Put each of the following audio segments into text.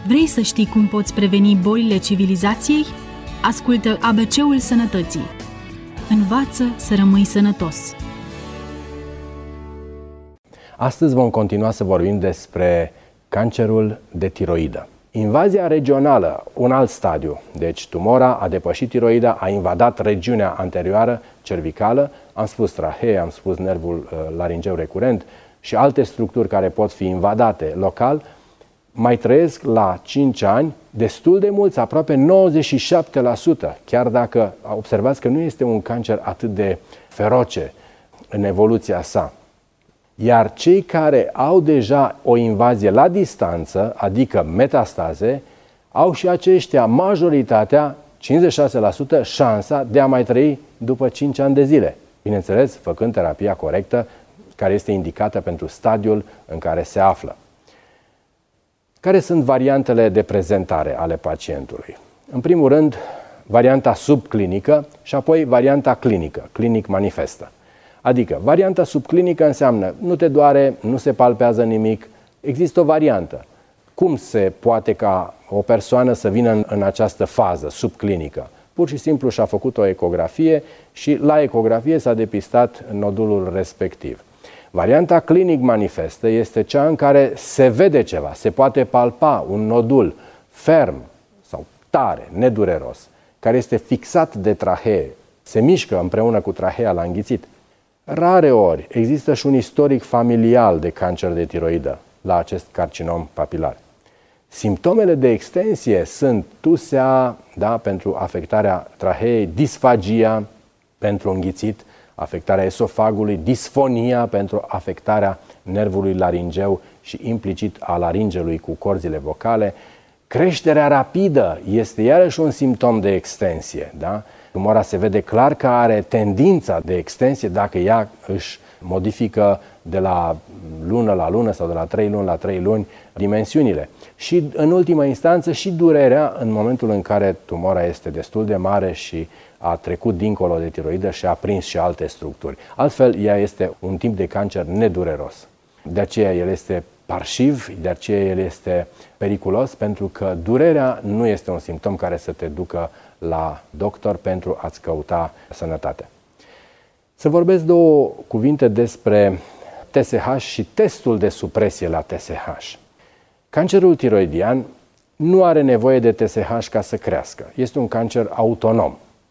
Vrei să știi cum poți preveni bolile civilizației? Ascultă ABC-ul Sănătății. Învață să rămâi sănătos. Astăzi vom continua să vorbim despre cancerul de tiroidă. Invazia regională, un alt stadiu. Deci tumora a depășit tiroida, a invadat regiunea anterioară, cervicală, am spus trahee, am spus nervul laringeu recurent și alte structuri care pot fi invadate local. Mai trăiesc la 5 ani destul de mulți, aproape 97%, chiar dacă observați că nu este un cancer atât de feroce în evoluția sa. Iar cei care au deja o invazie la distanță, adică metastaze, au și aceștia majoritatea, 56%, șansa de a mai trăi după 5 ani de zile. Bineînțeles, făcând terapia corectă, care este indicată pentru stadiul în care se află. Care sunt variantele de prezentare ale pacientului? În primul rând, varianta subclinică și apoi varianta clinică, clinic manifestă. Adică, varianta subclinică înseamnă nu te doare, nu se palpează nimic, există o variantă. Cum se poate ca o persoană să vină în această fază subclinică? Pur și simplu și-a făcut o ecografie și la ecografie s-a depistat nodulul respectiv. Varianta clinic manifestă este cea în care se vede ceva, se poate palpa un nodul ferm sau tare, nedureros, care este fixat de trahee, se mișcă împreună cu trahea la înghițit. Rare ori există și un istoric familial de cancer de tiroidă la acest carcinom papilar. Simptomele de extensie sunt tusea, pentru afectarea traheei, disfagia pentru înghițit, afectarea esofagului, disfonia pentru afectarea nervului laringeu și implicit a laringelui cu corzile vocale. Creșterea rapidă este iarăși un simptom de extensie. Tumora se vede clar că are tendința de extensie dacă ea își modifică de la lună la lună sau de la 3 luni la 3 luni dimensiunile. Și în ultima instanță și durerea în momentul în care tumora este destul de mare și a trecut dincolo de tiroidă și a prins și alte structuri. Altfel, ea este un tip de cancer nedureros. De aceea el este parșiv, de aceea el este periculos, pentru că durerea nu este un simptom care să te ducă la doctor pentru a-ți căuta sănătatea. Să vorbesc 2 cuvinte despre TSH și testul de supresie la TSH. Cancerul tiroidian nu are nevoie de TSH ca să crească. Este un cancer autonom.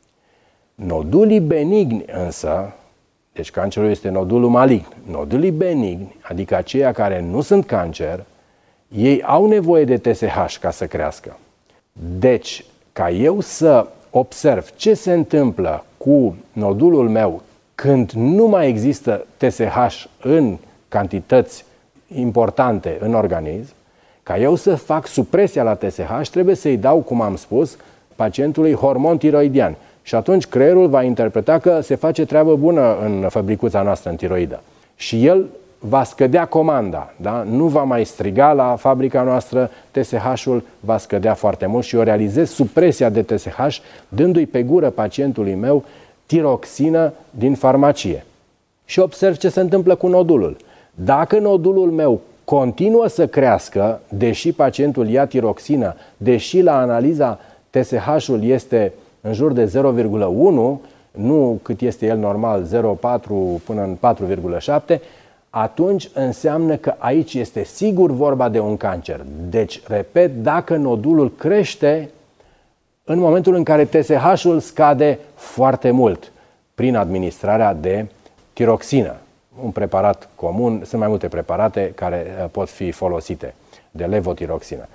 Nodulii benigni însă, deci cancerul este nodulul malign, nodulii benigni, adică aceia care nu sunt cancer, ei au nevoie de TSH ca să crească. Deci, ca eu să observ ce se întâmplă cu nodulul meu când nu mai există TSH în cantități importante în organism, ca eu să fac supresia la TSH, trebuie să-i dau, cum am spus, pacientului hormon tiroidian. Și atunci creierul va interpreta că se face treabă bună în fabricuța noastră, în tiroidă. Și el va scădea comanda, nu va mai striga la fabrica noastră, TSH-ul va scădea foarte mult și eu realizez supresia de TSH dându-i pe gură pacientului meu tiroxină din farmacie. Și observ ce se întâmplă cu nodulul. Dacă nodulul meu continuă să crească, deși pacientul ia tiroxină, deși la analiza TSH-ul este în jur de 0,1, nu cât este el normal, 0,4 până în 4,7, atunci înseamnă că aici este sigur vorba de un cancer. Deci, repet, dacă nodulul crește în momentul în care TSH-ul scade foarte mult prin administrarea de tiroxină, un preparat comun, sunt mai multe preparate care pot fi folosite, de levotiroxină.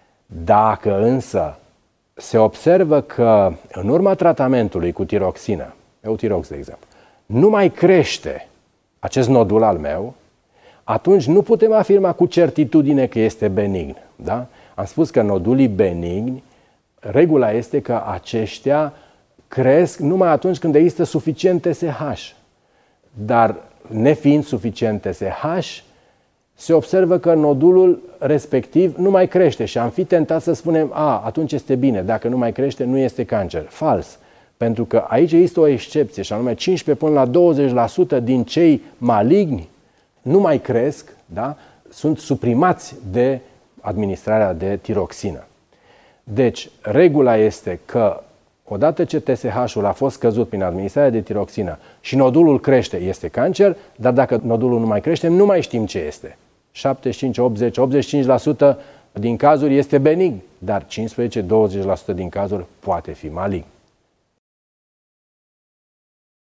Dacă însă se observă că în urma tratamentului cu tiroxină, Eutirox de exemplu, nu mai crește acest nodul al meu, atunci nu putem afirma cu certitudine că este benign. Am spus că nodulii benigni, regula este că aceștia cresc numai atunci când există suficient TSH. Dar nefiind suficient TSH, se observă că nodulul respectiv nu mai crește și am fi tentat să spunem, atunci este bine, dacă nu mai crește, nu este cancer. Fals. Pentru că aici există o excepție și anume 15 până la 20% din cei maligni nu mai cresc, sunt suprimați de administrarea de tiroxină. Deci, regula este că odată ce TSH-ul a fost scăzut prin administrarea de tiroxină și nodulul crește, este cancer, dar dacă nodulul nu mai crește, nu mai știm ce este. 75, 80, 85% din cazuri este benign, dar 15-20% din cazuri poate fi malign.